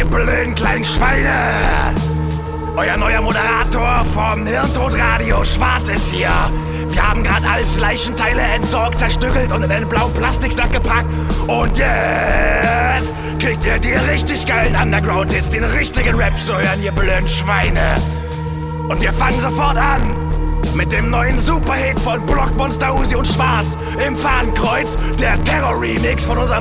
ihr blöden kleinen Schweine! Euer neuer Moderator vom Hirntodradio Schwarz ist hier. Wir haben gerade Alfs Leichenteile entsorgt, zerstückelt und in einen blauen Plastiksack gepackt. Und jetzt kriegt ihr die richtig geilen Underground-Hits, den richtigen Rap zu hören, ihr blöden Schweine. Und wir fangen sofort an mit dem neuen Superhit von Blockmonster, Uzi und Schwarz im Fadenkreuz, der Terror-Remix von unserem